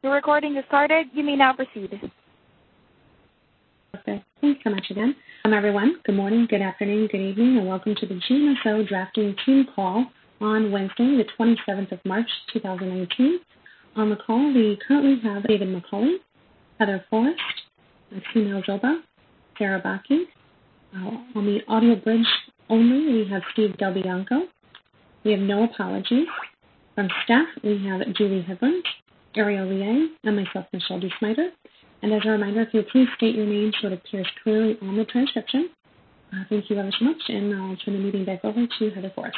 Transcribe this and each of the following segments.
The recording is started. You may now proceed. Okay. Thanks so much again. Everyone, good morning, good afternoon, good evening, and welcome to the GNSO Drafting Team Call on Wednesday, the 27th of March, 2019. On the call, we currently have David McCauley, Heather Forrest, Tina Zoba, Sarah Baki. On the audio bridge only, we have Steve Del Bianco. We have no apologies. From staff, we have Julie Hedlund, Ariel Liang, and myself, Michelle DeSmiter. And as a reminder, if you'll please state your name so it appears clearly on the transcription. Thank you ever so much, and I'll turn the meeting back over to Heather Forrest.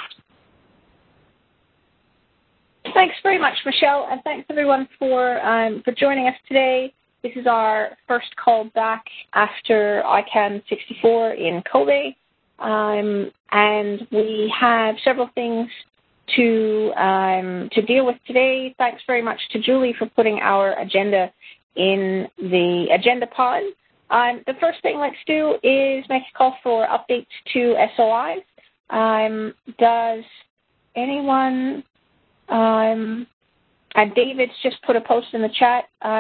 Thanks very much, Michelle, and thanks everyone for joining us today. This is our first call back after ICANN 64 in Kobe, and we have several things to deal with today. Thanks very much to Julie for putting our agenda in the agenda pod. The first thing let's do is make a call for updates to SOIs. Does anyone, and David's just put a post in the chat.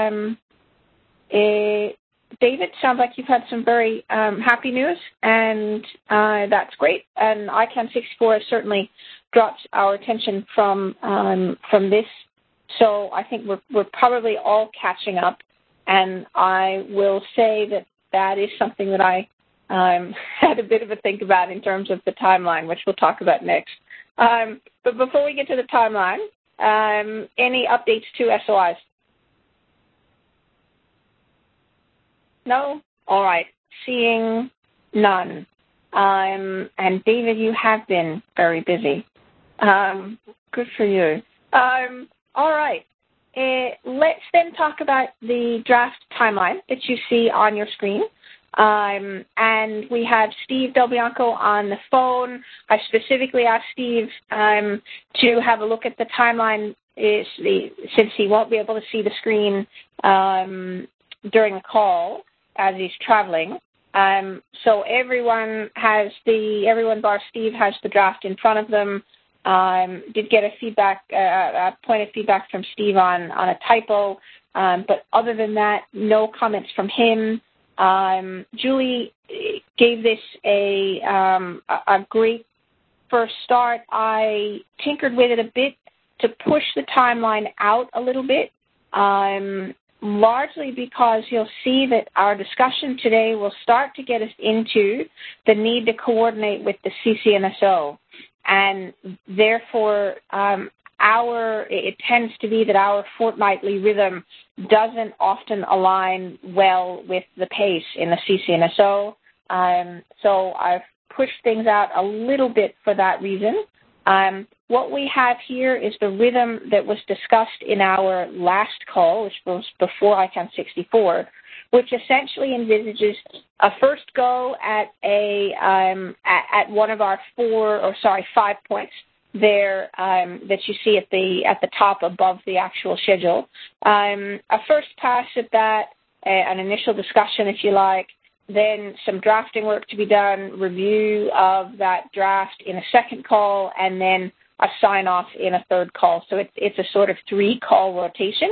David, sounds like you've had some very happy news, and that's great. And ICANN 64 has certainly dropped our attention from this. So I think we're probably all catching up, and I will say that is something that I had a bit of a think about in terms of the timeline, which we'll talk about next. But before we get to the timeline, any updates to SOIs? No? All right. Seeing none. And David, you have been very busy. Good for you. All right. Let's then talk about the draft timeline that you see on your screen. And we have Steve Del Bianco on the phone. I specifically asked Steve to have a look at the timeline since he won't be able to see the screen during the call as he's traveling. So everyone bar Steve has the draft in front of them. Did get a point of feedback from Steve on a typo, but other than that, no comments from him. Julie gave this a great first start. I tinkered with it a bit to push the timeline out a little bit, largely because you'll see that our discussion today will start to get us into the need to coordinate with the CCNSO. And therefore, it tends to be that our fortnightly rhythm doesn't often align well with the pace in the CCNSO. So I've pushed things out a little bit for that reason. What we have here is the rhythm that was discussed in our last call, which was before ICANN 64, which essentially envisages a first go at one of our 5 points there that you see at the top above the actual schedule. A first pass at that, an initial discussion, if you like, then some drafting work to be done, review of that draft in a second call, and then a sign-off in a third call. So it's a sort of 3-call rotation,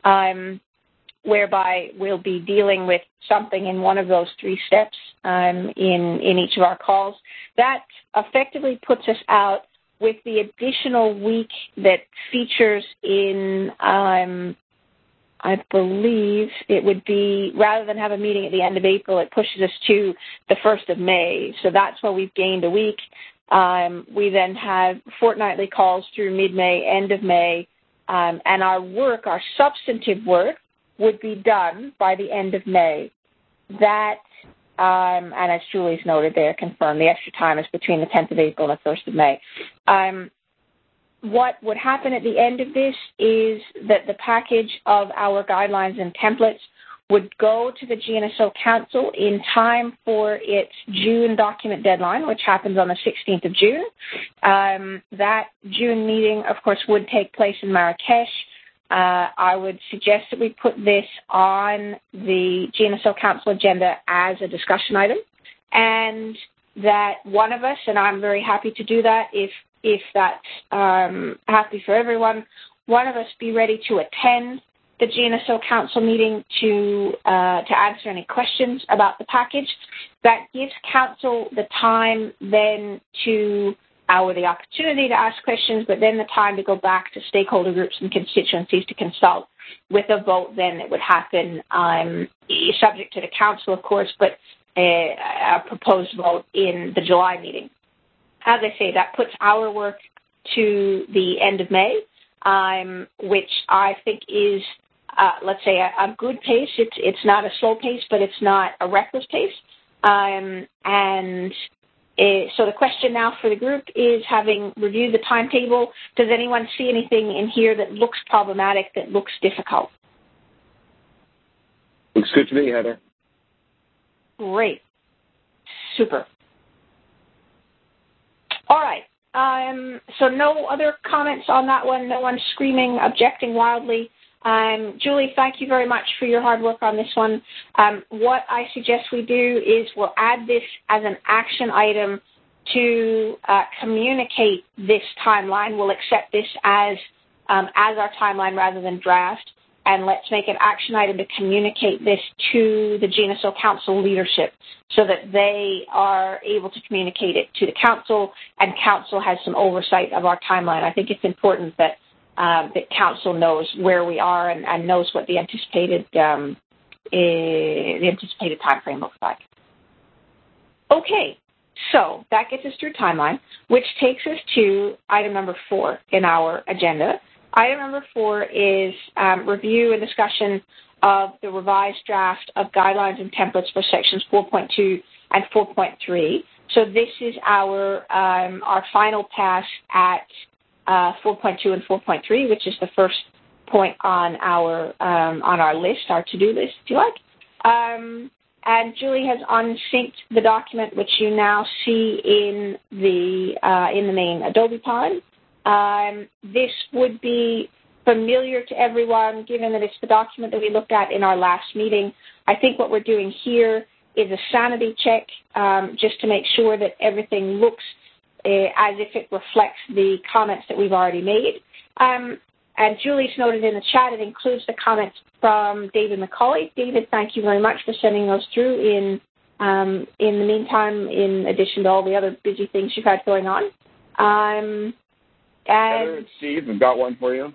whereby we'll be dealing with something in one of those 3 steps in each of our calls. That effectively puts us out with the additional week that features in, I believe it would be, rather than have a meeting at the end of April, it pushes us to the 1st of May. So that's where we've gained a week. We then have fortnightly calls through mid-May, end of May, and our substantive work, would be done by the end of May. That, and as Julie's noted there, confirmed, the extra time is between the 10th of April and the 1st of May. What would happen at the end of this is that the package of our guidelines and templates would go to the GNSO Council in time for its June document deadline, which happens on the 16th of June. That June meeting, of course, would take place in Marrakesh. I would suggest that we put this on the GNSO Council agenda as a discussion item, and that one of us, and I'm very happy to do that if that's happy for everyone, one of us be ready to attend the GNSO Council meeting to answer any questions about the package. That gives Council the time then or the opportunity to ask questions, but then the time to go back to stakeholder groups and constituencies to consult with a vote then that would happen, subject to the Council, of course, but a proposed vote in the July meeting. As I say, that puts our work to the end of May, which I think is, let's say, a good pace. It's not a slow pace, but it's not a reckless pace. So the question now for the group is, having reviewed the timetable, does anyone see anything in here that looks problematic, that looks difficult? Looks good to me, Heather. Great. Super. All right. So no other comments on that one. No one screaming, objecting wildly. Julie, thank you very much for your hard work on this one. What I suggest we do is we'll add this as an action item to communicate this timeline. We'll accept this as our timeline rather than draft, and let's make an action item to communicate this to the GNSO Council leadership so that they are able to communicate it to the Council, and Council has some oversight of our timeline. I think it's important that Council knows where we are and knows what the anticipated time frame looks like. Okay, so that gets us through timeline, which takes us to item number 4 in our agenda. Item number 4 is review and discussion of the revised draft of guidelines and templates for sections 4.2 and 4.3. So this is our final pass at 4.2 and 4.3, which is the first point on our list, our to-do list, if you like. And Julie has unsynced the document, which you now see in the main Adobe pod. This would be familiar to everyone, given that it's the document that we looked at in our last meeting. I think what we're doing here is a sanity check, just to make sure that everything looks as if it reflects the comments that we've already made. And Julie's noted in the chat, it includes the comments from David McCauley. David, thank you very much for sending those through in the meantime, in addition to all the other busy things you've had going on. Heather and Steve, I've got one for you.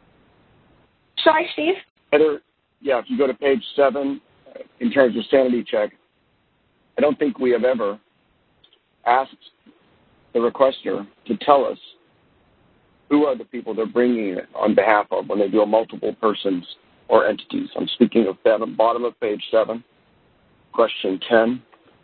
Sorry, Steve? Heather, yeah, if you go to page 7, in terms of sanity check, I don't think we have ever asked the requester to tell us who are the people they're bringing it on behalf of when they do a multiple persons or entities. I'm speaking of the bottom of page 7, question 10.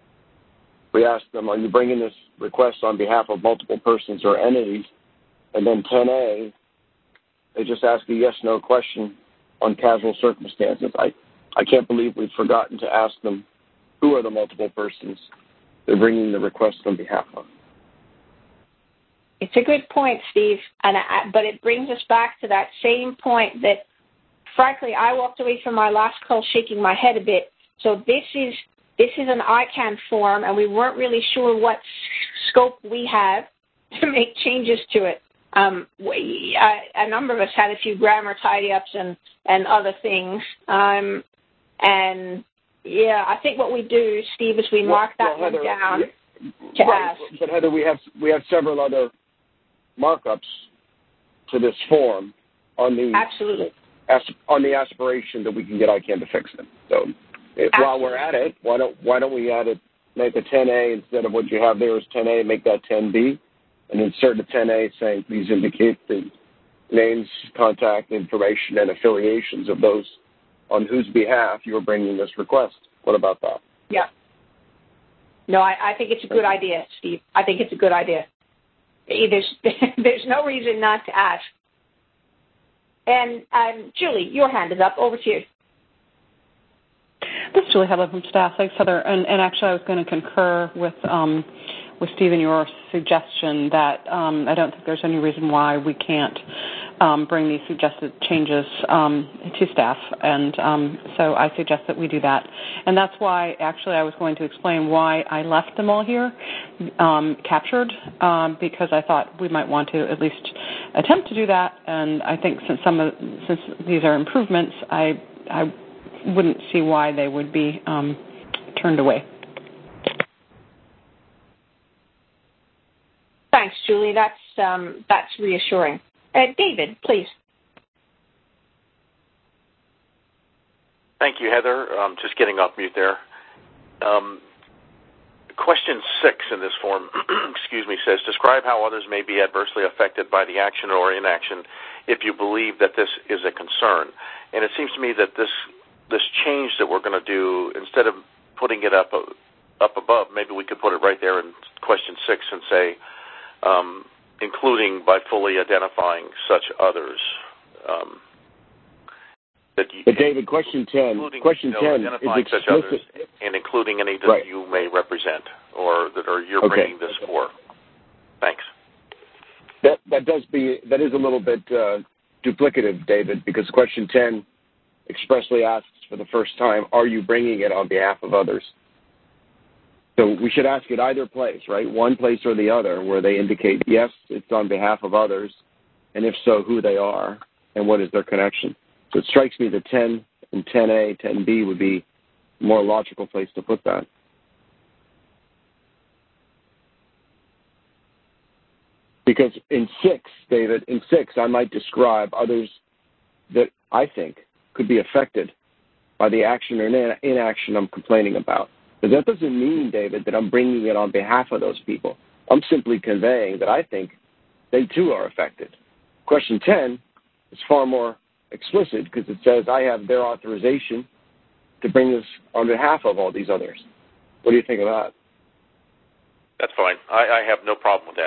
We asked them, are you bringing this request on behalf of multiple persons or entities? And then 10A, they just ask a yes-no question on casual circumstances. I can't believe we've forgotten to ask them who are the multiple persons they're bringing the request on behalf of. It's a good point, Steve, but it brings us back to that same point that, frankly, I walked away from my last call shaking my head a bit. So this is an ICANN form, and we weren't really sure what scope we have to make changes to it. A number of us had a few grammar tidy-ups and other things. And, yeah, I think what we do, Steve, is we mark that one down to ask. But, Heather, we have several other markups to this form on the absolutely on the aspiration that we can get ICANN to fix it. So while we're at it, why don't we add it, make a 10A instead of what you have there is 10A, make that 10B, and insert a 10A saying please indicate the names, contact information, and affiliations of those on whose behalf you are bringing this request. What about that? Yeah. No, I think it's a good idea, Steve. I think it's a good idea. There's no reason not to ask. And Julie, your hand is up. Over to you. This is Julie Hedlund from staff. Thanks, Heather. And actually, I was going to concur with Steve in your suggestion that I don't think there's any reason why we can't bring these suggested changes to staff, and so I suggest that we do that. And that's why, actually, I was going to explain why I left them all here captured, because I thought we might want to at least attempt to do that. And I think since these are improvements, I wouldn't see why they would be turned away. Thanks, Julie. That's reassuring. David, please. Thank you, Heather. Just getting off mute there. Question 6 in this form, excuse me, says, describe how others may be adversely affected by the action or inaction if you believe that this is a concern. And it seems to me that this change that we're going to do, instead of putting it up above, maybe we could put it right there in question 6 and say, including by fully identifying such others. But David, question 10 identifying is such others and including any that you may represent or that you're bringing this for. Thanks. That is a little bit duplicative, David, because question 10 expressly asks for the first time, are you bringing it on behalf of others? So we should ask it either place, right? One place or the other, where they indicate, yes, it's on behalf of others, and if so, who they are and what is their connection. So it strikes me that 10 and 10A, 10B would be a more logical place to put that. Because in 6, David, I might describe others that I think could be affected by the action or inaction I'm complaining about. But that doesn't mean, David, that I'm bringing it on behalf of those people. I'm simply conveying that I think they too are affected. Question 10 is far more explicit because it says I have their authorization to bring this on behalf of all these others. What do you think of that? That's fine. I have no problem with that.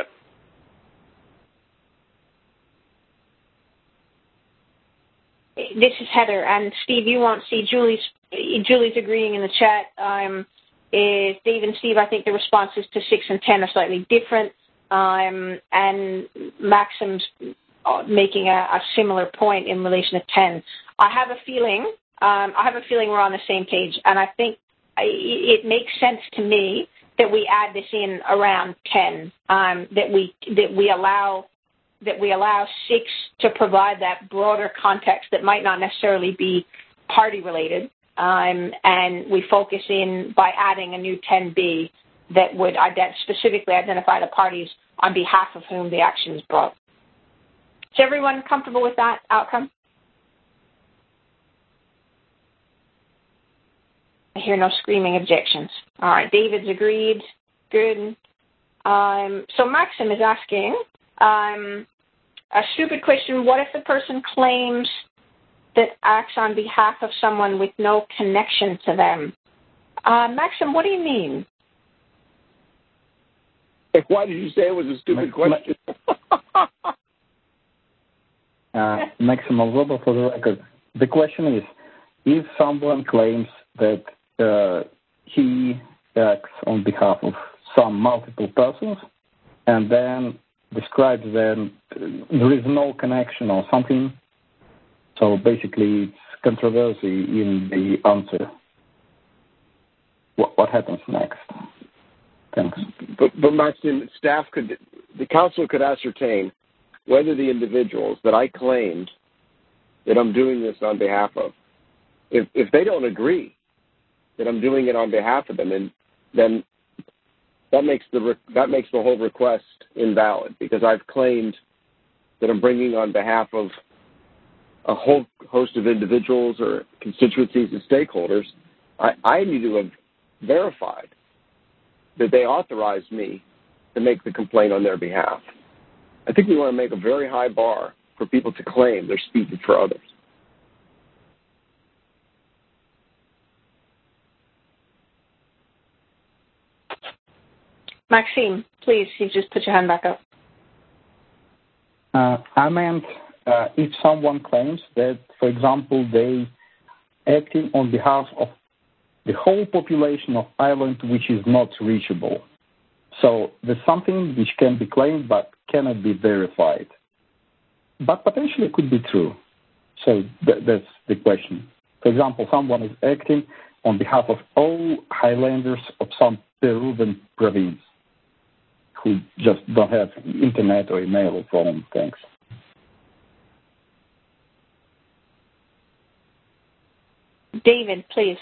This is Heather, and Steve, you won't see Julie's agreeing in the chat. Dave and Steve, I think the responses to 6 and 10 are slightly different, and Maxim's making a similar point in relation to 10. I have a feeling we're on the same page, and I think it makes sense to me that we add this in around 10, that we allow 6 to provide that broader context that might not necessarily be party related, and we focus in by adding a new 10B that would specifically identify the parties on behalf of whom the action is brought. Is everyone comfortable with that outcome? I hear no screaming objections. All right, David's agreed. Good. So Maxim is asking, a stupid question, what if the person claims that acts on behalf of someone with no connection to them? Maxim, what do you mean? Why did you say it was a stupid question? Maxim Alzoba, for the record. The question is, if someone claims that he acts on behalf of some multiple persons and then describes them, there is no connection or something, so basically it's controversy in the answer. What happens next? Thanks. But Maxim, the council could ascertain whether the individuals that I claimed that I'm doing this on behalf of, if they don't agree that I'm doing it on behalf of them, and then that makes the whole request invalid, because I've claimed that I'm bringing on behalf of a whole host of individuals or constituencies and stakeholders. I need to have verified that they authorized me to make the complaint on their behalf. I think we want to make a very high bar for people to claim they're speaking for others. Maxime, please, you just put your hand back up. I meant if someone claims that, for example, they acting on behalf of the whole population of Ireland which is not reachable. So there's something which can be claimed but cannot be verified. but potentially it could be true. So that's the question. For example, someone is acting on behalf of all highlanders of some Peruvian province who just don't have internet or email or phone. Thanks. David, please.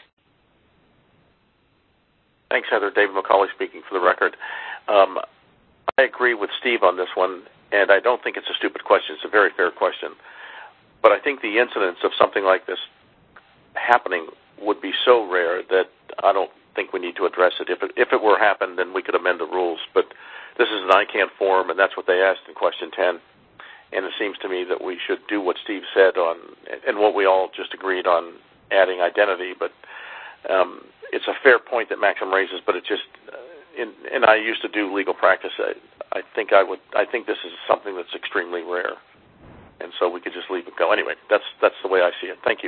Thanks, Heather. David McCauley speaking for the record. I agree with Steve on this one, and I don't think it's a stupid question. It's a very fair question. But I think the incidence of something like this happening would be so rare that I don't think we need to address it. If it were happened, then we could amend the rules. But this is an ICANN form, and that's what they asked in question 10. And it seems to me that we should do what Steve said on, and what we all just agreed on, adding identity. But it's a fair point that Maxim raises, but it just, and I used to do legal practice. I think this is something that's extremely rare. And so we could just leave it go. Anyway, that's the way I see it. Thank you.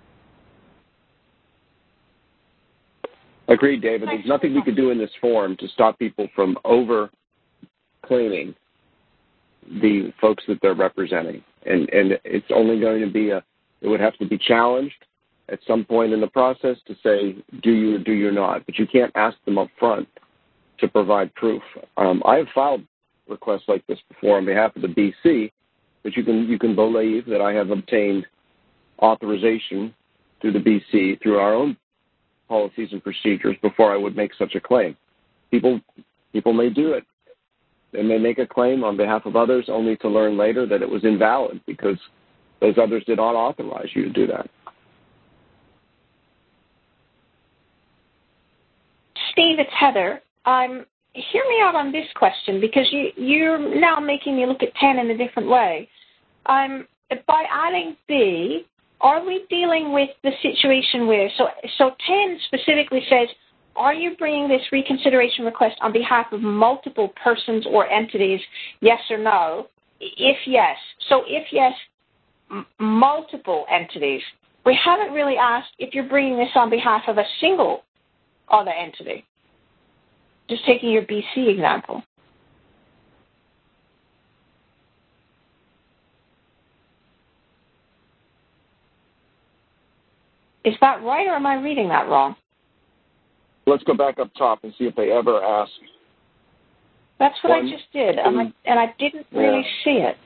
Agreed, David. There's nothing we could do in this form to stop people from over-claiming the folks that they're representing. And it's only going to be it would have to be challenged at some point in the process to say, do you or do you not? But you can't ask them up front to provide proof. I have filed requests like this before on behalf of the BC, but you can believe that I have obtained authorization through the BC, through our own policies and procedures, before I would make such a claim. People may do it. They may make a claim on behalf of others only to learn later that it was invalid because those others did not authorize you to do that. Steve, it's Heather. Hear me out on this question, because you're now making me look at 10 in a different way. By adding B, are we dealing with the situation where, so 10 specifically says, are you bringing this reconsideration request on behalf of multiple persons or entities, yes or no? If yes. So if yes, multiple entities. We haven't really asked if you're bringing this on behalf of a single other entity. Just taking your BC example. Is that right, or am I reading that wrong? Let's go back up top and see if they ever ask. That's what I just did, and I didn't really see it.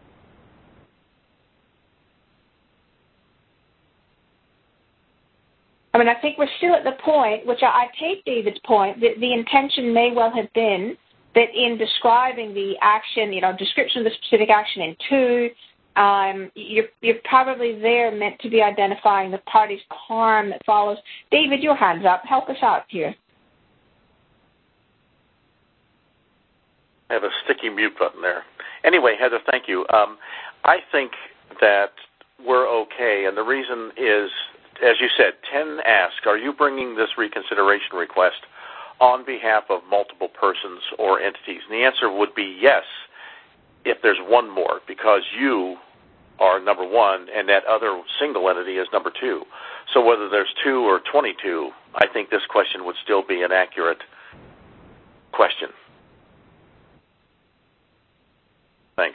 I mean, I think we're still at the point, which I take David's point, that the intention may well have been that in describing the action, description of the specific action in 2, you're probably there meant to be identifying the party's harm that follows. David, your hand's up. Help us out here. I have a sticky mute button there. Anyway, Heather, thank you. I think that we're okay, and the reason is, as you said, 10 ask, are you bringing this reconsideration request on behalf of multiple persons or entities? And the answer would be yes, if there's one more, because you are number one and that other single entity is number 2. So whether there's 2 or 22, I think this question would still be an accurate question. Thanks.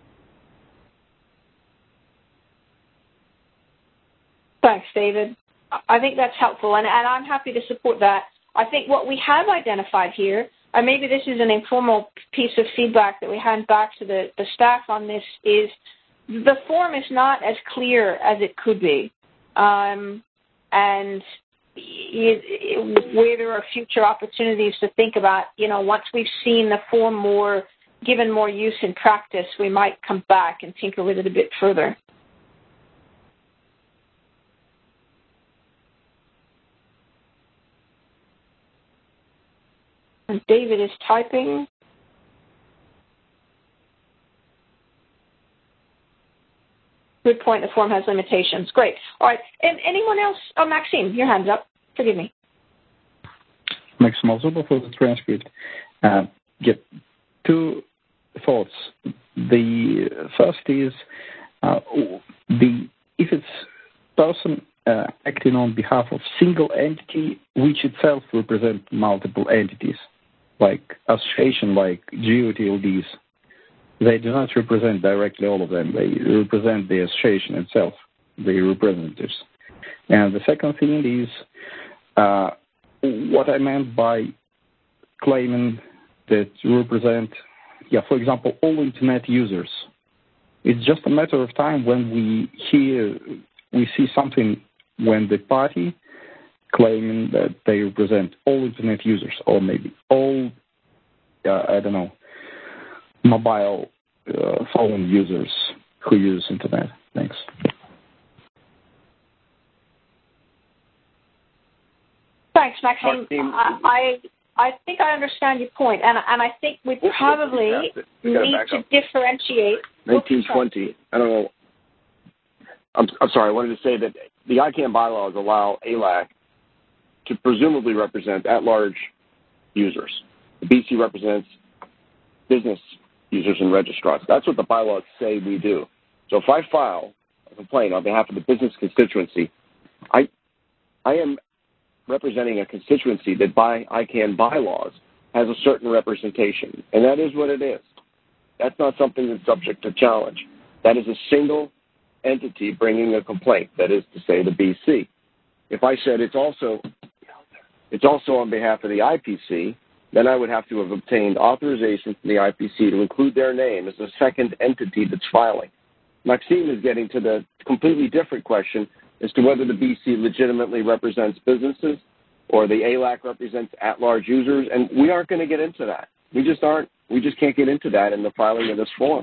Thanks, David. I think that's helpful, and I'm happy to support that. I think what we have identified here, and maybe this is an informal piece of feedback that we hand back to the staff on this, is the form is not as clear as it could be. And where there are future opportunities to think about, once we've seen the form given more use in practice, we might come back and tinker with it a bit further. And David is typing. Good point. The form has limitations. Great. All right. And anyone else? Oh, Maxime, your hand's up. Forgive me. Maxime Alzuba for the transcript. Get 2 thoughts. The first is if it's person acting on behalf of single entity, which itself represents multiple entities, like association, like GeoTLDs, they do not represent directly all of them. They represent the association itself, the representatives. And the second thing is what I meant by claiming that represent, for example, all Internet users. It's just a matter of time when we see something when the party claiming that they represent all Internet users, or maybe all, mobile phone users who use Internet. Thanks. Thanks, Maxime. I think I understand your point, and I think we probably need to differentiate. 1920. I don't know. I'm sorry. I wanted to say that the ICANN bylaws allow ALAC to presumably represent at-large users. The BC represents business users and registrants. That's what the bylaws say we do. So if I file a complaint on behalf of the business constituency, I am representing a constituency that by ICANN bylaws has a certain representation, and that is what it is. That's not something that's subject to challenge. That is a single entity bringing a complaint, that is to say the BC. If I said it's also on behalf of the IPC, then I would have to have obtained authorization from the IPC to include their name as a second entity that's filing. Maxime is getting to the completely different question as to whether the BC legitimately represents businesses or the ALAC represents at-large users, and we aren't going to get into that. We just aren't. We just can't get into that in the filing of this form.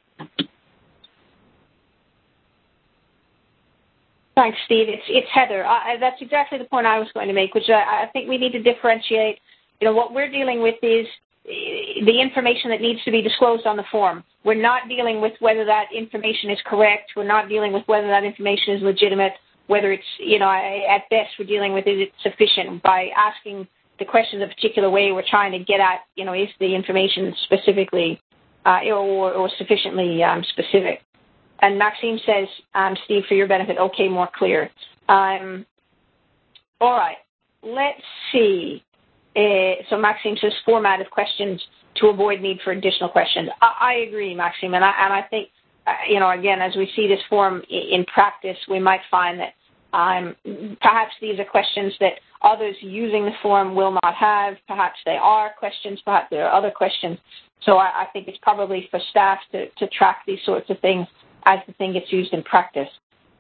Thanks, Steve. It's Heather. That's exactly the point I was going to make, which I think we need to differentiate. What we're dealing with is the information that needs to be disclosed on the form. We're not dealing with whether that information is correct. We're not dealing with whether that information is legitimate, whether it's, at best we're dealing with is it sufficient. By asking the questions a particular way, we're trying to get at, is the information specifically or sufficiently specific. And Maxime says, Steve, for your benefit, okay, more clear. All right, let's see. So Maxime says formatted questions to avoid need for additional questions. I agree, Maxime, and I think, again, as we see this form in practice, we might find that perhaps these are questions that others using the form will not have. Perhaps they are questions. Perhaps there are other questions. So I think it's probably for staff to track these sorts of things as the thing gets used in practice.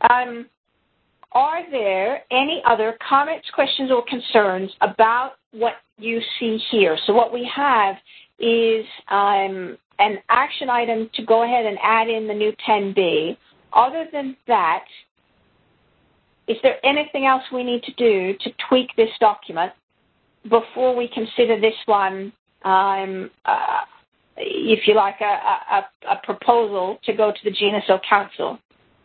Are there any other comments, questions, or concerns about what you see here? So what we have is an action item to go ahead and add in the new 10B. Other than that, is there anything else we need to do to tweak this document before we consider this one, if you like, a proposal to go to the GNSO Council?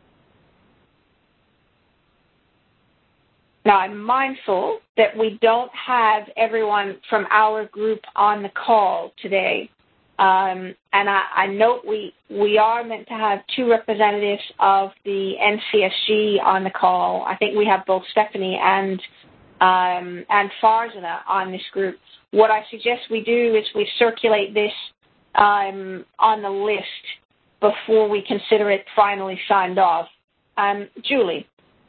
Now, I'm mindful that we don't have everyone from our group on the call today. And I note we are meant to have two representatives of the NCSG on the call. I think we have both Stephanie and Farzana on this group. What I suggest we do is we circulate this on the list before we consider it finally signed off. Julie.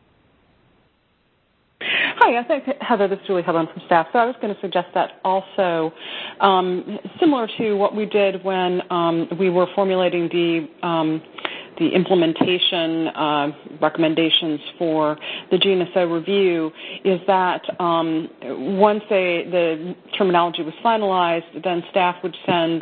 Hi, I think, Heather, this is Julie Hedlund from staff. So I was going to suggest that also, similar to what we did when we were formulating the implementation recommendations for the GNSO review, is that once the terminology was finalized, then staff would send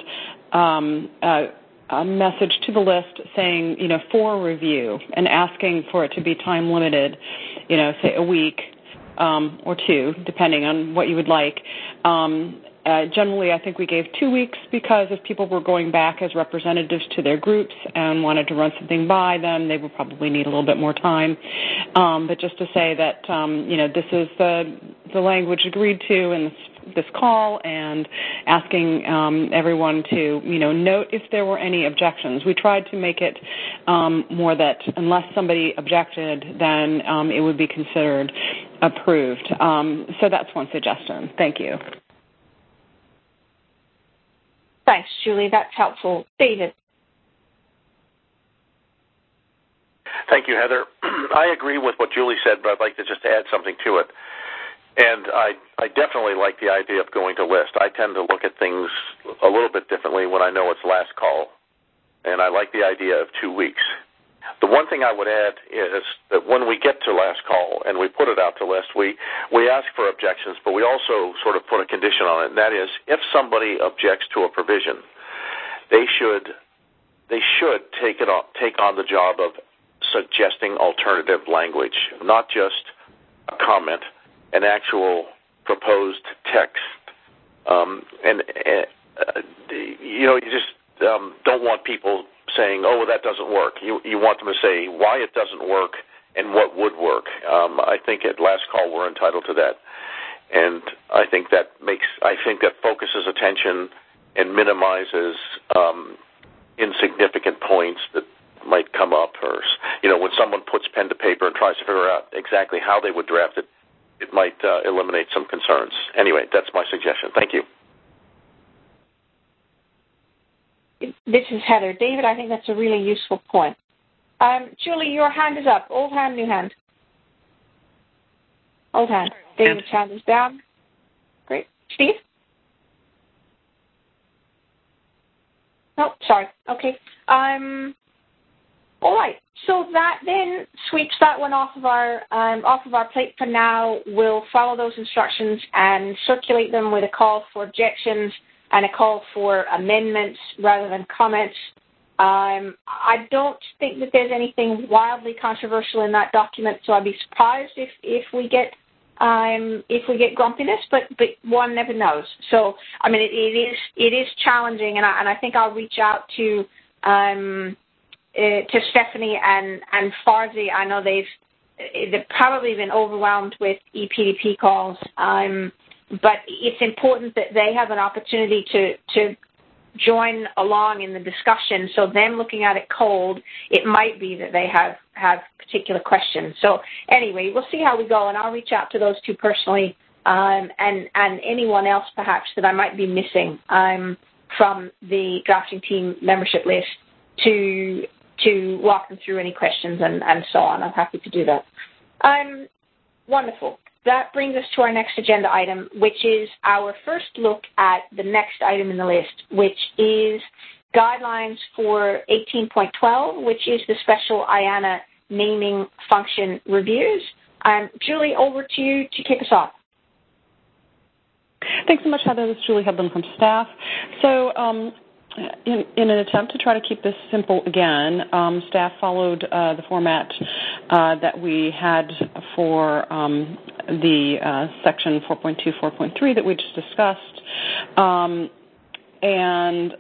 a message to the list saying, for review, and asking for it to be time limited, say a week. Or two, depending on what you would like. Generally, I think we gave 2 weeks because if people were going back as representatives to their groups and wanted to run something by them, they would probably need a little bit more time. But just to say that, this is the language agreed to in this call, and asking everyone to, note if there were any objections. We tried to make it more that unless somebody objected, then it would be considered approved. So that's one suggestion. Thank you. Thanks, Julie. That's helpful. David. Thank you, Heather. I agree with what Julie said, but I'd like to just add something to it. And I definitely like the idea of going to list. I tend to look at things a little bit differently when I know it's last call, and I like the idea of 2 weeks. The one thing I would add is that when we get to last call and we put it out to list, we ask for objections, but we also sort of put a condition on it, and that is if somebody objects to a provision, they should take on the job of suggesting alternative language, not just a comment, an actual proposed text. You just don't want people saying, oh, well, that doesn't work. You want them to say why it doesn't work and what would work. I think at last call we're entitled to that. And I think that focuses attention and minimizes insignificant points that might come up, or when someone puts pen to paper and tries to figure out exactly how they would draft it, it might eliminate some concerns. Anyway, that's my suggestion. Thank you. This is Heather. David, I think that's a really useful point. Julie, your hand is up. Old hand, new hand. Old hand. David's hand is down. Great. Steve? No, sorry. Okay. All right. So that then sweeps that one off of our plate for now. We'll follow those instructions and circulate them with a call for objections and a call for amendments rather than comments. I don't think that there's anything wildly controversial in that document, so I'd be surprised if we get grumpiness, but one never knows. So I mean, it is challenging, and I think I'll reach out to Stephanie and Farzi. I know they've probably been overwhelmed with ePDP calls, but it's important that they have an opportunity to join along in the discussion. So them looking at it cold, it might be that they have particular questions. So anyway, we'll see how we go, and I'll reach out to those two personally, and anyone else perhaps that I might be missing from the drafting team membership list to walk them through any questions and so on. I'm happy to do that. Wonderful. That brings us to our next agenda item, which is our first look at the next item in the list, which is guidelines for 18.12, which is the special IANA naming function reviews. Julie, over to you to kick us off. Thanks so much, Heather. This is Julie Hebden from staff. So in an attempt to try to keep this simple again, staff followed the format that we had for the section 4.2, 4.3 that we just discussed, and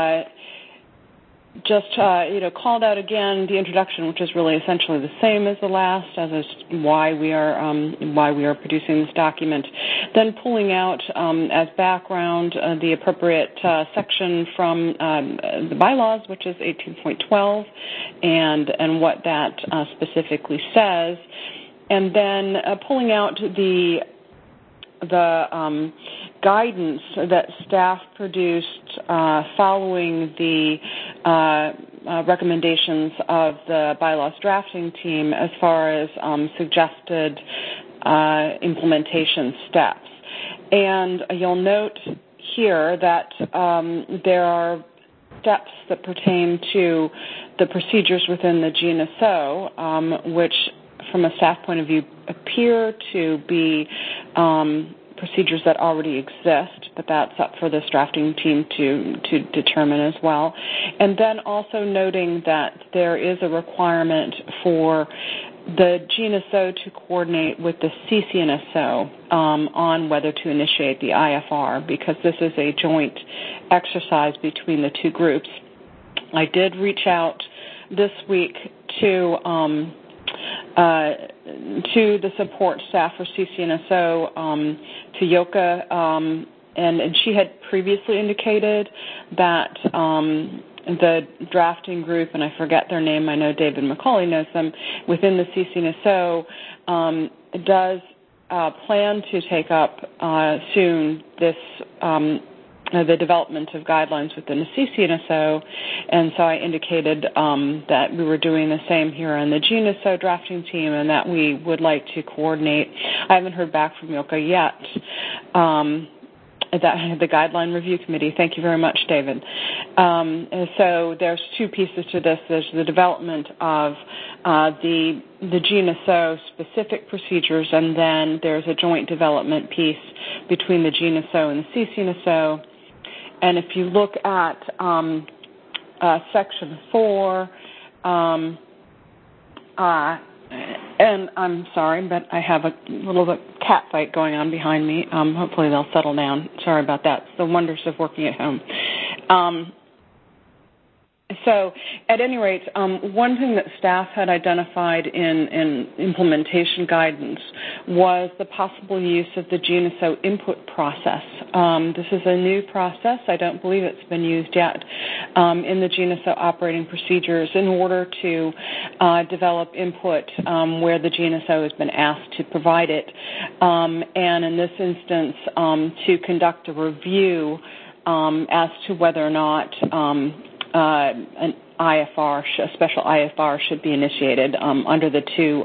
just called out again the introduction, which is really essentially the same as the last, as is why we are producing this document. Then pulling out as background the appropriate section from the bylaws, which is 18.12, and what that specifically says, and then pulling out the guidance that staff produced following the recommendations of the bylaws drafting team as far as suggested implementation steps. And you'll note here that there are steps that pertain to the procedures within the GNSO, which from a staff point of view appear to be procedures that already exist, but that's up for this drafting team to determine as well. And then also noting that there is a requirement for the GNSO to coordinate with the CCNSO on whether to initiate the IFR, because this is a joint exercise between the two groups. I did reach out this week to the support staff for CCNSO, to Yoka, and she had previously indicated that the drafting group, and I forget their name, I know David McCauley knows them, within the CCNSO does plan to take up soon this the development of guidelines within the CCNSO, and so I indicated that we were doing the same here on the GNSO drafting team and that we would like to coordinate. I haven't heard back from Ilka yet. The Guideline Review Committee. Thank you very much, David. So there's two pieces to this. There's the development of the GNSO specific procedures, and then there's a joint development piece between the GNSO and the CCNSO. And if you look at Section 4, and I'm sorry, but I have a little bit cat fight going on behind me. Hopefully they'll settle down. Sorry about that. It's the wonders of working at home. So, at any rate, one thing that staff had identified in implementation guidance was the possible use of the GNSO input process. This is a new process. I don't believe it's been used yet in the GNSO operating procedures in order to develop input where the GNSO has been asked to provide it, and in this instance, to conduct a review as to whether or not an IFR, a special IFR, should be initiated under the two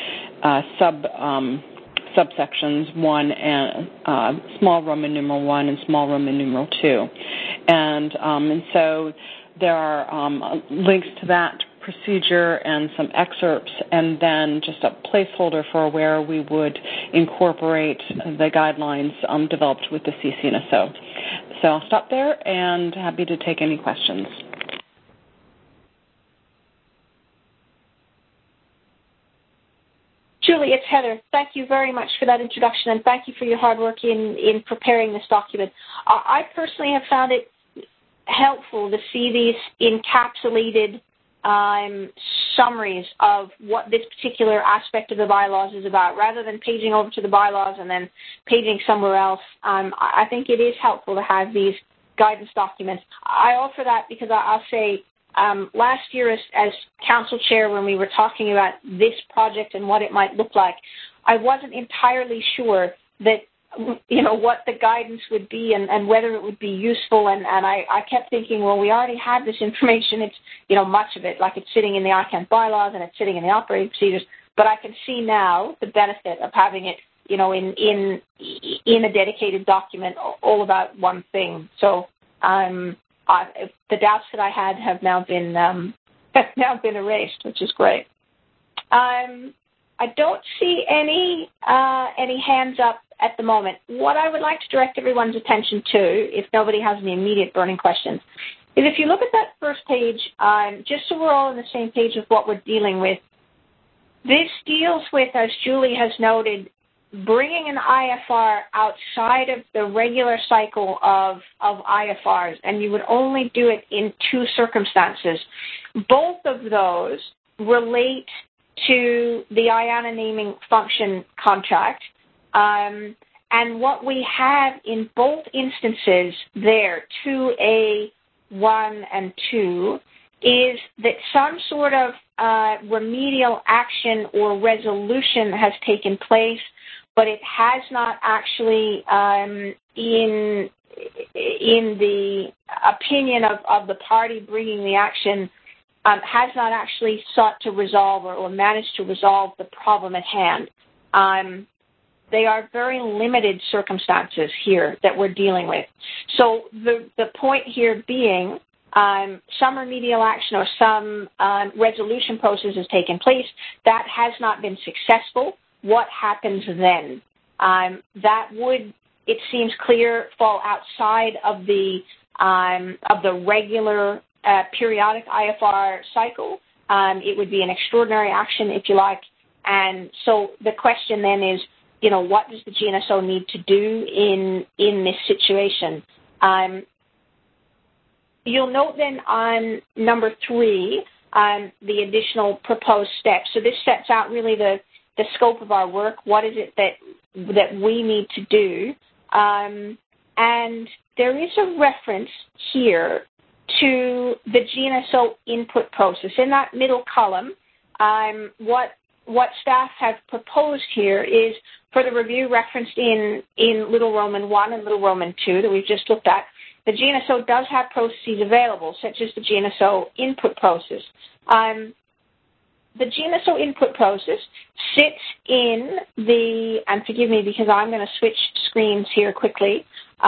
subsections, one and small Roman numeral 1 and small Roman numeral 2, and so there are links to that procedure and some excerpts, and then just a placeholder for where we would incorporate the guidelines developed with the CCNSO. So I'll stop there and happy to take any questions. Julie, it's Heather. Thank you very much for that introduction, and thank you for your hard work in preparing this document. I personally have found it helpful to see these encapsulated summaries of what this particular aspect of the bylaws is about, rather than paging over to the bylaws and then paging somewhere else. I think it is helpful to have these guidance documents. I offer that because I'll say last year as council chair, when we were talking about this project and what it might look like, I wasn't entirely sure that, you know, what the guidance would be and whether it would be useful. And I kept thinking, well, we already have this information. It's, you know, much of it, like it's sitting in the ICANN bylaws and it's sitting in the operating procedures. But I can see now the benefit of having it, you know, in a dedicated document, all about one thing. So the doubts that I had have now been erased, which is great. I don't see any hands up at the moment. What I would like to direct everyone's attention to, if nobody has any immediate burning questions, is if you look at that first page, just so we're all on the same page of what we're dealing with, this deals with, as Julie has noted, bringing an IFR outside of the regular cycle of IFRs, and you would only do it in two circumstances. Both of those relate to the IANA naming function contract, and what we have in both instances there, 2A, 1 and 2, is that some sort of remedial action or resolution has taken place, but it has not actually, in the opinion of the party bringing the action, has not actually sought to resolve or managed to resolve the problem at hand. They are very limited circumstances here that we're dealing with. So the point here being, some remedial action or some resolution process has taken place that has not been successful. What happens then? That would, it seems clear, fall outside of the regular periodic IFR cycle. It would be an extraordinary action, if you like. And so the question then is, you know, what does the GNSO need to do in this situation? You'll note then on number 3, the additional proposed steps. So this sets out really the scope of our work. What is it that we need to do? And there is a reference here to the GNSO input process. In that middle column, what staff have proposed here is for the review referenced in Little Roman 1 and Little Roman 2 that we've just looked at, the GNSO does have processes available, such as the GNSO input process. The GNSO input process sits in the, and forgive me because I'm going to switch screens here quickly,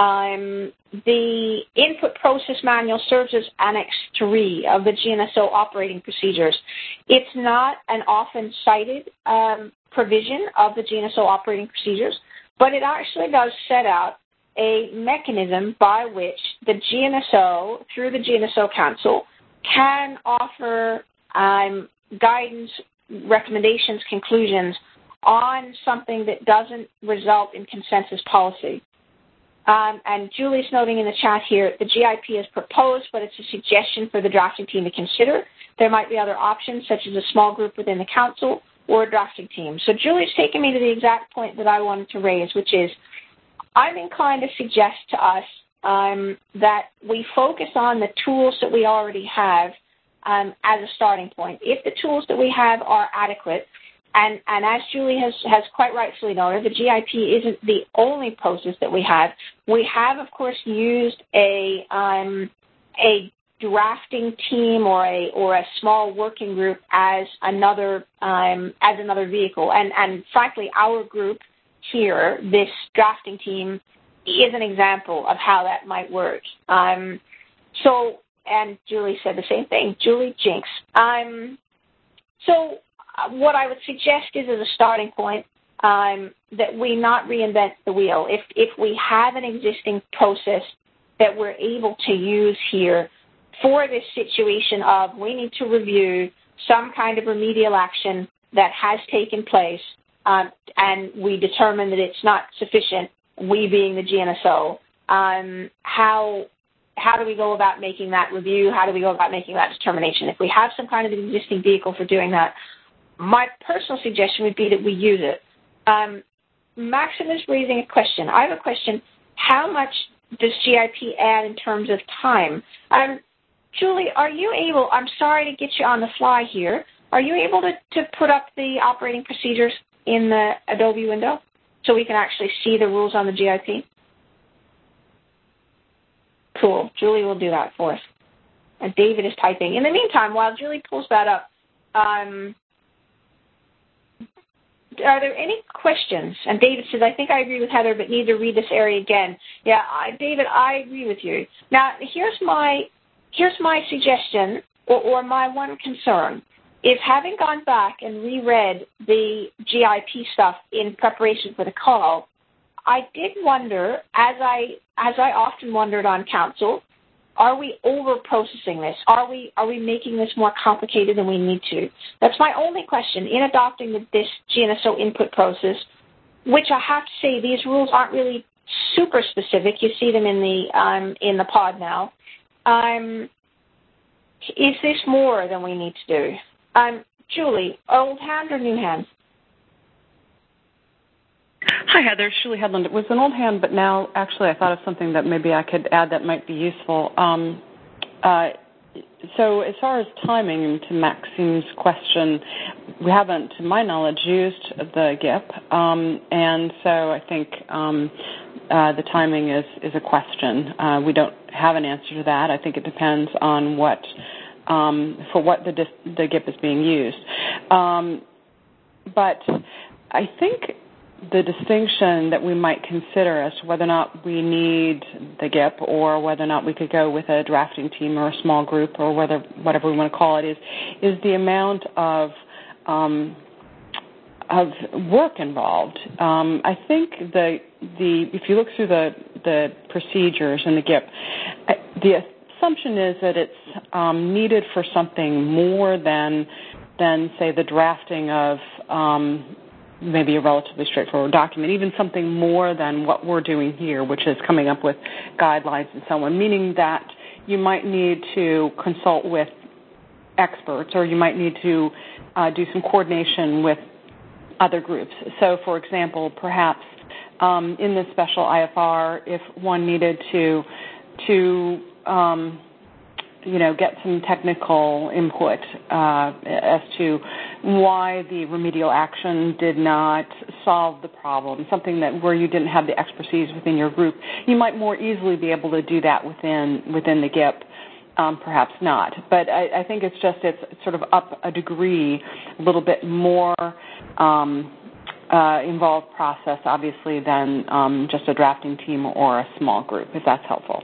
the input process manual serves as Annex 3 of the GNSO operating procedures. It's not an often cited provision of the GNSO operating procedures, but it actually does set out a mechanism by which the GNSO, through the GNSO Council, can offer guidance, recommendations, conclusions on something that doesn't result in consensus policy. And Julie's noting in the chat here, the GIP is proposed, but it's a suggestion for the drafting team to consider. There might be other options, such as a small group within the council or a drafting team. So Julie's taken me to the exact point that I wanted to raise, which is I'm inclined to suggest to us that we focus on the tools that we already have as a starting point. If the tools that we have are adequate, and as Julie has quite rightfully noted, the GIP isn't the only process that we have. We have, of course, used a drafting team or a small working group as another vehicle. And frankly, our group here, this drafting team, is an example of how that might work. And Julie said the same thing. Julie Jinx. So what I would suggest is, as a starting point, that we not reinvent the wheel. If we have an existing process that we're able to use here for this situation of we need to review some kind of remedial action that has taken place, and we determine that it's not sufficient, we being the GNSO, how do we go about making that review? How do we go about making that determination? If we have some kind of existing vehicle for doing that, my personal suggestion would be that we use it. Maxim is raising a question. I have a question. How much does GIP add in terms of time? Julie, are you able, I'm sorry to get you on the fly here, are you able to put up the operating procedures in the Adobe window so we can actually see the rules on the GIP? Cool. Julie will do that for us. And David is typing. In the meantime, while Julie pulls that up, are there any questions? And David says, I think I agree with Heather, but need to read this area again. Yeah, David, I agree with you. Now, here's my suggestion, or my one concern, is having gone back and reread the GIP stuff in preparation for the call, I did wonder, as I often wondered on council, are we over-processing this? Are we making this more complicated than we need to? That's my only question. In adopting this GNSO input process, which I have to say, these rules aren't really super specific. You see them in the pod now. Is this more than we need to do? Julie, old hand or new hand? Hi, Heather. It's Julie Hedlund. It was an old hand, but now actually I thought of something that maybe I could add that might be useful. So as far as timing, to Maxine's question, we haven't, to my knowledge, used the GIP, and so I think the timing is a question. We don't have an answer to that. I think it depends on for what the GIP is being used. But I think the distinction that we might consider as to whether or not we need the GIP or whether or not we could go with a drafting team or a small group or whatever we want to call it is the amount of work involved. I think if you look through the procedures in the GIP, the assumption is that it's needed for something more than say the drafting of maybe a relatively straightforward document, even something more than what we're doing here, which is coming up with guidelines and so on, meaning that you might need to consult with experts or you might need to do some coordination with other groups. So, for example, perhaps in this special IFR, if one needed to get some technical input as to why the remedial action did not solve the problem, something that where you didn't have the expertise within your group. You might more easily be able to do that within the GIP. Perhaps not, but I think it's sort of up a degree, a little bit more involved process, obviously, than just a drafting team or a small group, if that's helpful.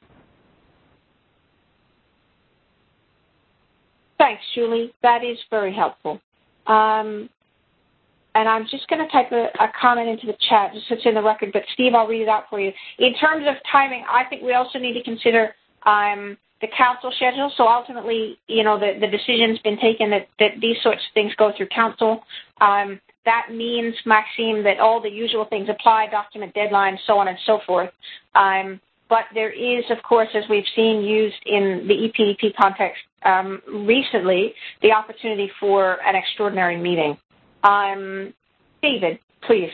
Thanks, Julie. That is very helpful. And I'm just going to type a comment into the chat, just so it's in the record, but Steve, I'll read it out for you. In terms of timing, I think we also need to consider the council schedule. So ultimately, the decision's been taken that these sorts of things go through council. That means, Maxime, that all the usual things apply, document deadlines, so on and so forth. But there is, of course, as we've seen used in the EPDP context recently, the opportunity for an extraordinary meeting. David, please.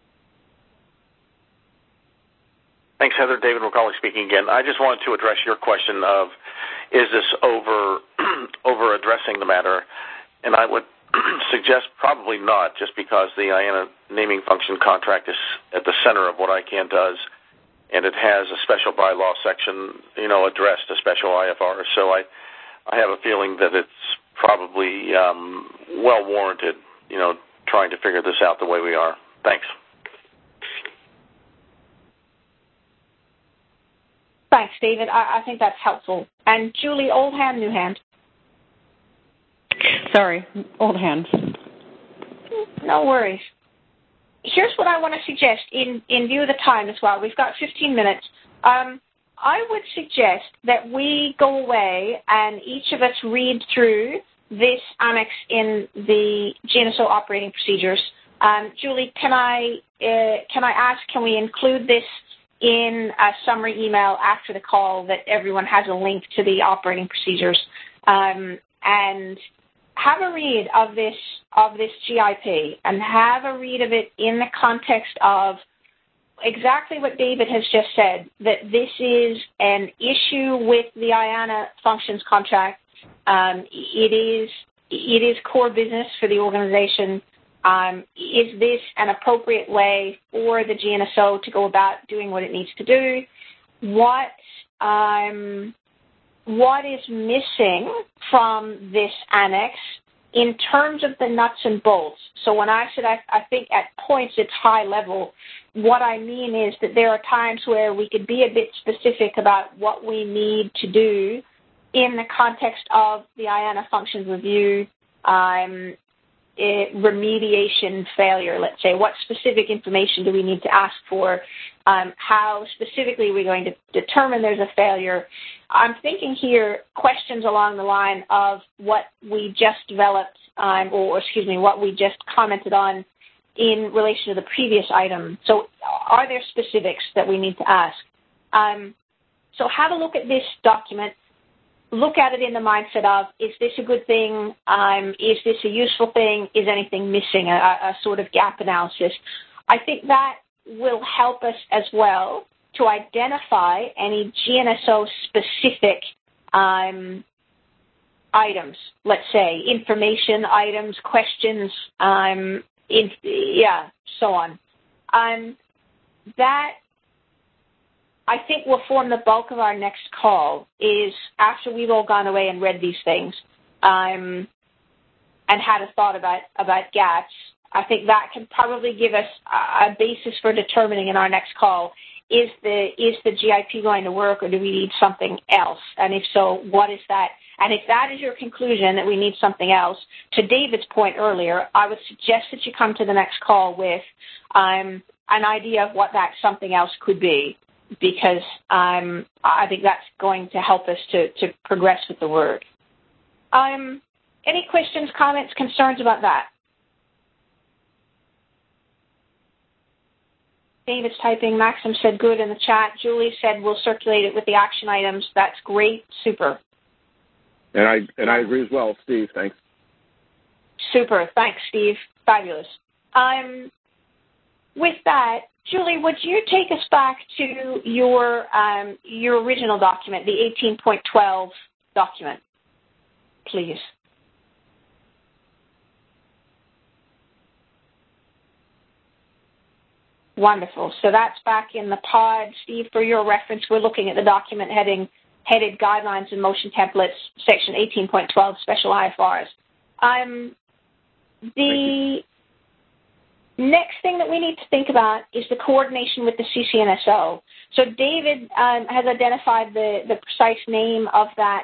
Thanks, Heather. David McCauley speaking again. I just wanted to address your question of, is this over addressing the matter? And I would suggest probably not, just because the IANA naming function contract is at the center of what ICANN does, and it has a special bylaw section, addressed to special IFRs. So I have a feeling that it's probably well warranted, trying to figure this out the way we are. Thanks. Thanks, David. I think that's helpful. And Julie, old hand, new hand. Sorry, old hand. No worries. Here's what I want to suggest in view of the time as well. We've got 15 minutes. I would suggest that we go away and each of us read through this annex in the GNSO operating procedures. Julie, can I ask, can we include this in a summary email after the call that everyone has a link to the operating procedures, and have a read of this GIP and have a read of it in the context of exactly what David has just said, that this is an issue with the IANA functions contract. It is core business for the organization. Is this an appropriate way for the GNSO to go about doing what it needs to do? What is missing from this annex in terms of the nuts and bolts? So when I said I think at points it's high level, what I mean is that there are times where we could be a bit specific about what we need to do in the context of the IANA functions review, remediation failure, let's say. What specific information do we need to ask for? How specifically are we going to determine there's a failure? I'm thinking here questions along the line of what we just developed, what we just commented on in relation to the previous item. So are there specifics that we need to ask? So have a look at this document. Look at it in the mindset of, is this a good thing? Is this a useful thing? Is anything missing? A sort of gap analysis. I think that will help us as well to identify any GNSO-specific items, let's say, information items, questions, so on. That, I think, will form the bulk of our next call, is after we've all gone away and read these things and had a thought about GATS. I think that can probably give us a basis for determining in our next call, is the GIP going to work, or do we need something else? And if so, what is that? And if that is your conclusion, that we need something else, to David's point earlier, I would suggest that you come to the next call with an idea of what that something else could be, because I think that's going to help us to progress with the work. Any questions, comments, concerns about that? David's typing. Maxim said good in the chat. Julie said we'll circulate it with the action items. That's great. Super. And I agree as well, Steve. Thanks. Super. Thanks, Steve. Fabulous. With that, Julie, would you take us back to your original document, the 18.12 document, please? Wonderful. So that's back in the pod. Steve, for your reference, we're looking at the document headed Guidelines and Motion Templates, Section 18.12, Special IFRs. The next thing that we need to think about is the coordination with the CCNSO. So David has identified the precise name of that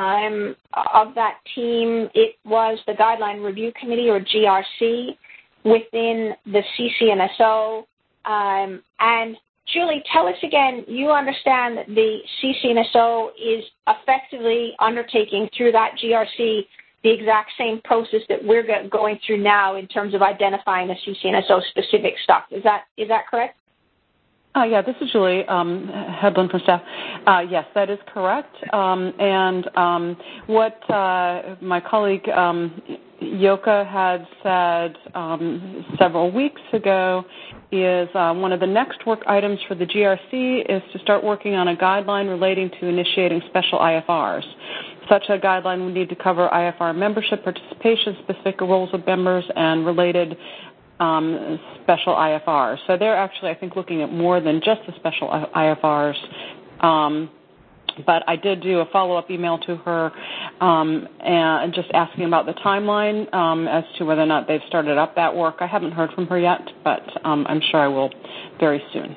team. It was the Guideline Review Committee, or GRC, within the CCNSO. And Julie, tell us again, you understand that the CCNSO is effectively undertaking through that GRC the exact same process that we're going through now in terms of identifying the CCNSO specific stuff. Is that correct? Yeah, this is Julie Hedlund from staff. Yes, that is correct. And what my colleague Yoka had said several weeks ago is one of the next work items for the GRC is to start working on a guideline relating to initiating special IFRs. Such a guideline would need to cover IFR membership, participation, specific roles of members, and related special IFRs. So they're actually, I think, looking at more than just the special IFRs. But I did do a follow-up email to her and just asking about the timeline as to whether or not they've started up that work. I haven't heard from her yet, but I'm sure I will very soon.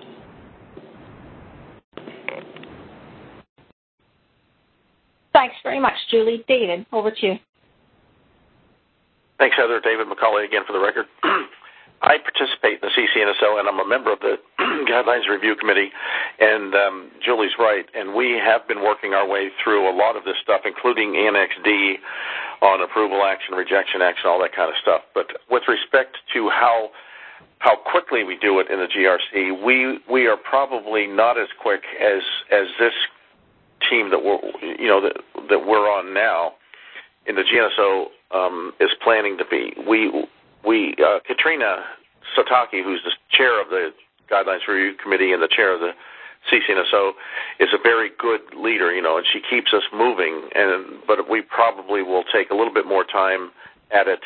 Thanks very much, Julie. David, over to you. Thanks, Heather. David McCauley again for the record. I participate in the CCNSO, and I'm a member of the Guidelines Review Committee, and Julie's right, and we have been working our way through a lot of this stuff, including Annex D on approval action, rejection action, all that kind of stuff. But with respect to how quickly we do it in the GRC, we are probably not as quick as this team that we're on now in the GNSO is planning to be. Katrina Sataki, who's the chair of the Guidelines Review Committee and the chair of the CCNSO, is a very good leader, and she keeps us moving. But we probably will take a little bit more time at it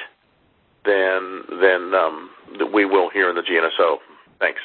than we will here in the GNSO. Thanks.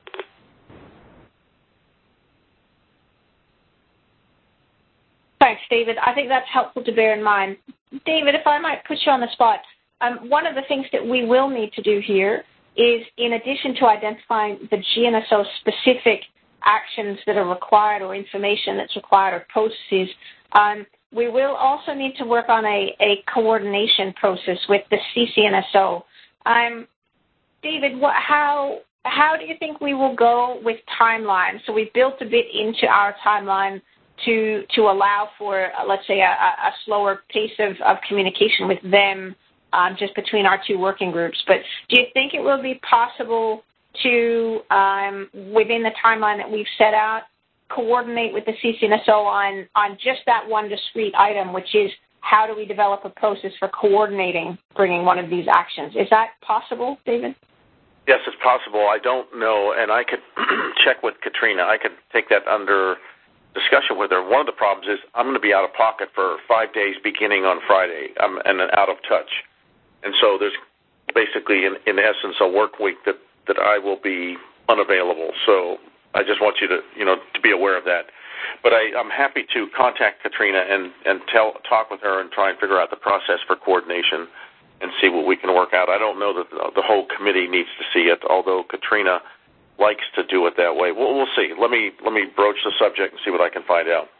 Thanks, David. I think that's helpful to bear in mind. David, if I might put you on the spot, one of the things that we will need to do here is, in addition to identifying the GNSO-specific actions that are required or information that's required or processes, we will also need to work on a coordination process with the CCNSO. David, how do you think we will go with timelines? So we've built a bit into our timeline to allow for, let's say, a slower pace of communication with them just between our two working groups. But do you think it will be possible to, within the timeline that we've set out, coordinate with the CCNSO on just that one discrete item, which is how do we develop a process for coordinating bringing one of these actions? Is that possible, David? Yes, it's possible. I don't know, and I could check with Katrina. I could take that under discussion with her. One of the problems is I'm going to be out of pocket for 5 days beginning on Friday. I'm out of touch. And so there's basically, in essence, a work week that I will be unavailable. So I just want you to, to be aware of that. But I'm happy to contact Katrina and talk with her and try and figure out the process for coordination and see what we can work out. I don't know that the whole committee needs to see it, although Katrina likes to do it that way. We'll see. Let me broach the subject and see what I can find out.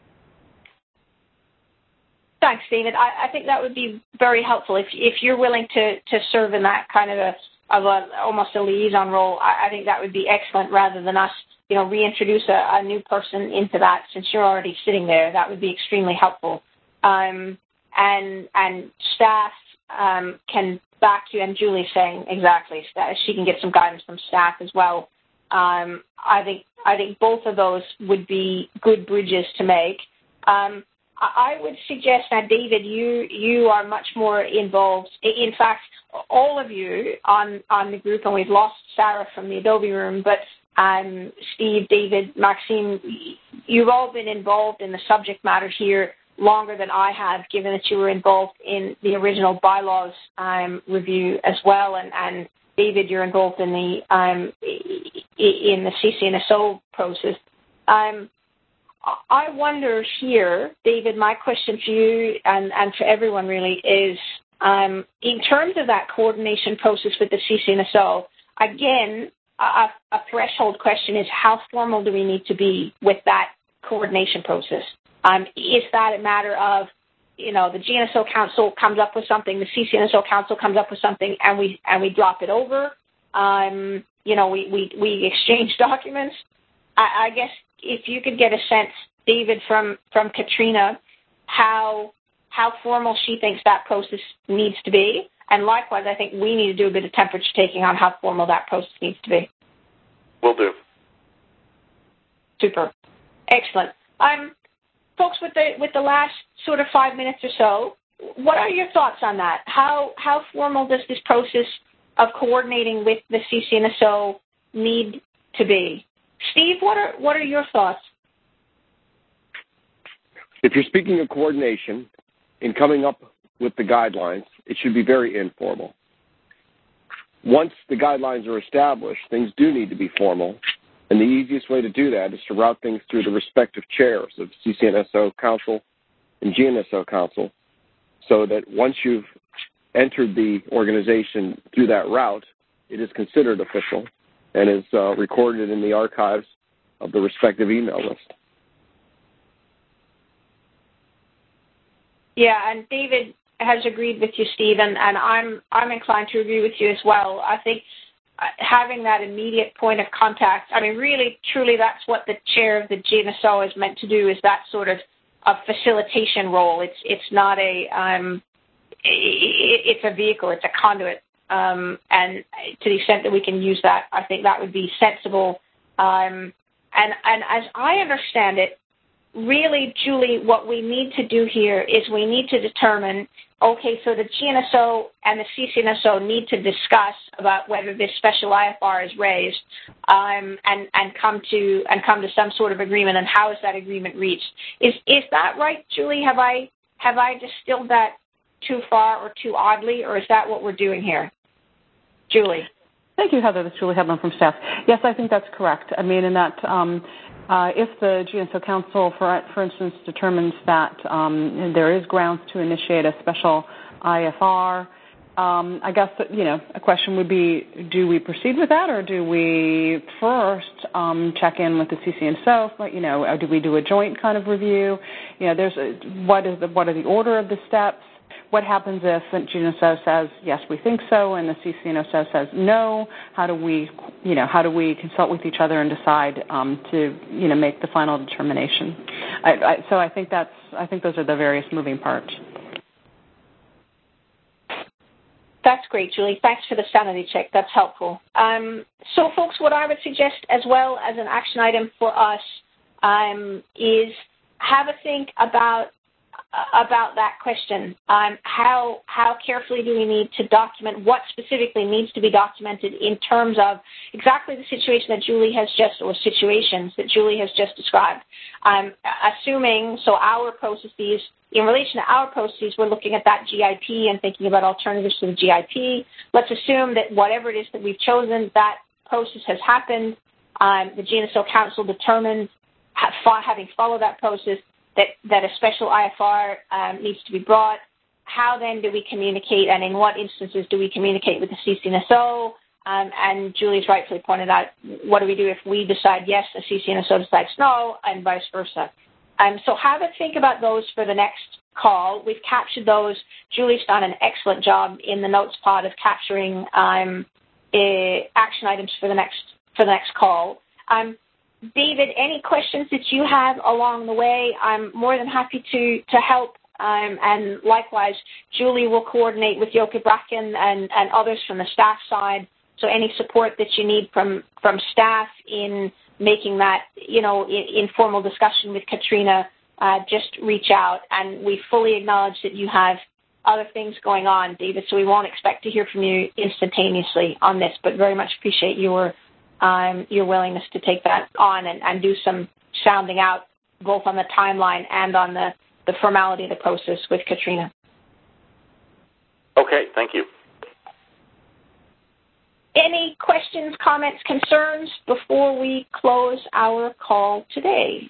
Thanks, David. I think that would be very helpful. If you're willing to serve in that kind of almost a liaison role, I think that would be excellent rather than us, reintroduce a new person into that since you're already sitting there. That would be extremely helpful. And staff can back you, and Julie's saying exactly, she can get some guidance from staff as well. I think both of those would be good bridges to make. I would suggest that, David, you are much more involved. In fact, all of you on the group, and we've lost Sarah from the Adobe room, but Steve, David, Maxime, you've all been involved in the subject matter here longer than I have, given that you were involved in the original bylaws review as well, and David, you're involved in the in the CCNSO process. I wonder here, David, my question for you and for everyone really is, in terms of that coordination process with the CCNSO, again, a threshold question is how formal do we need to be with that coordination process? Is that a matter of, the GNSO Council comes up with something, the CCNSO Council comes up with something, and we drop it over? We exchange documents. I guess if you could get a sense, David, from Katrina, how formal she thinks that process needs to be, and likewise, I think we need to do a bit of temperature taking on how formal that process needs to be. Will do. Super. Excellent. Folks, with the last sort of 5 minutes or so, what are your thoughts on that? How formal does this process of coordinating with the CCNSO need to be? Steve, what are your thoughts? If you're speaking of coordination in coming up with the guidelines, it should be very informal. Once the guidelines are established, things do need to be formal, and the easiest way to do that is to route things through the respective chairs of CCNSO Council and GNSO Council, so that once you've entered the organization through that route, it is considered official and is recorded in the archives of the respective email list. Yeah, and David has agreed with you, Steve, and I'm inclined to agree with you as well. I think having that immediate point of contact, really, truly, that's what the chair of the GNSO is meant to do, is that sort of a facilitation role. It's not it's a vehicle, it's a conduit, and to the extent that we can use that, I think that would be sensible. And as I understand it, really, Julie, what we need to do here is we need to determine, okay, so the GNSO and the CCNSO need to discuss about whether this special IFR is raised, and come to some sort of agreement, and how is that agreement reached? Is that right, Julie? Have I distilled that too far or too oddly, or is that what we're doing here? Julie. Thank you, Heather. This is Julie Hedlund from staff. Yes, I think that's correct. In that if the GNSO Council, for instance, determines that there is grounds to initiate a special IFR, I guess that, a question would be, do we proceed with that, or do we first check in with the CCNSO, or do we do a joint kind of review? What are the order of the steps? What happens if the GNSO says, yes, we think so, and the CCNSO says no? How do we consult with each other and decide to make the final determination? So I think those are the various moving parts. That's great, Julie. Thanks for the sanity check. That's helpful. So, folks, what I would suggest as well as an action item for us is have a think about that question. How carefully do we need to document what specifically needs to be documented in terms of exactly the situation that Julie has just, or situations that Julie has just described. Assuming, so our processes, in relation to our processes, we're looking at that GIP and thinking about alternatives to the GIP. Let's assume that whatever it is that we've chosen, that process has happened. The GNSO Council determines, having followed that process, that a special IFR needs to be brought. How then do we communicate, and in what instances do we communicate with the CCNSO? And Julie's rightfully pointed out, what do we do if we decide yes, the CCNSO decides no, and vice versa? So have a think about those for the next call. We've captured those. Julie's done an excellent job in the notes pod of capturing action items for the next call. David, any questions that you have along the way, I'm more than happy to help. And likewise, Julie will coordinate with Joke Bracken and others from the staff side. So any support that you need from staff in making that, informal discussion with Katrina, just reach out. And we fully acknowledge that you have other things going on, David, so we won't expect to hear from you instantaneously on this, but very much appreciate your willingness to take that on and do some sounding out, both on the timeline and on the formality of the process with Katrina. Okay, thank you. Any questions, comments, concerns before we close our call today?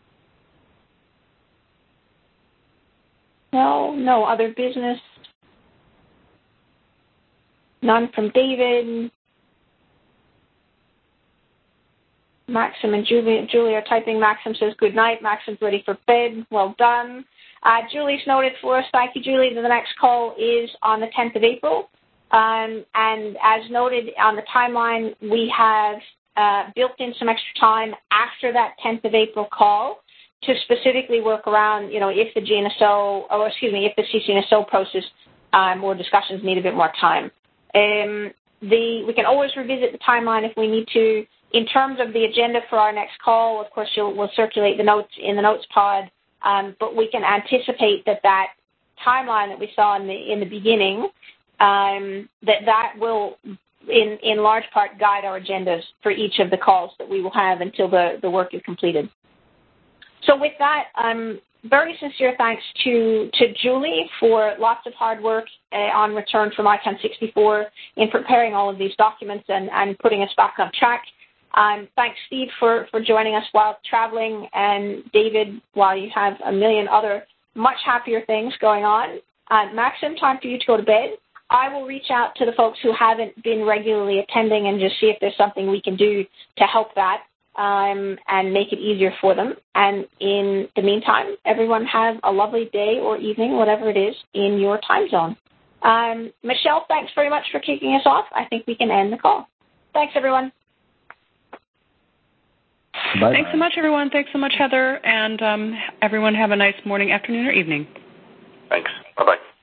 No other business. None from David. Maxim and Julie are typing. Maxim says good night. Maxim's ready for bed. Well done. Julie's noted for us. Thank you, Julie. The next call is on the 10th of April. And as noted on the timeline, we have built in some extra time after that 10th of April call to specifically work around, if the if the CCNSO process or discussions need a bit more time. We can always revisit the timeline if we need to. In terms of the agenda for our next call, of course, we'll circulate the notes in the notes pod, but we can anticipate that timeline that we saw in the beginning, that will, in large part, guide our agendas for each of the calls that we will have until the work is completed. So with that, very sincere thanks to Julie for lots of hard work on return from ICANN 64 in preparing all of these documents and putting us back on track. Thanks, Steve, for joining us while traveling, and David, while you have a million other much happier things going on. Maxim, time for you to go to bed. I will reach out to the folks who haven't been regularly attending and just see if there's something we can do to help that and make it easier for them. And in the meantime, everyone have a lovely day or evening, whatever it is, in your time zone. Michelle, thanks very much for kicking us off. I think we can end the call. Thanks, everyone. Bye. Thanks so much, everyone. Thanks so much, Heather. And everyone have a nice morning, afternoon, or evening.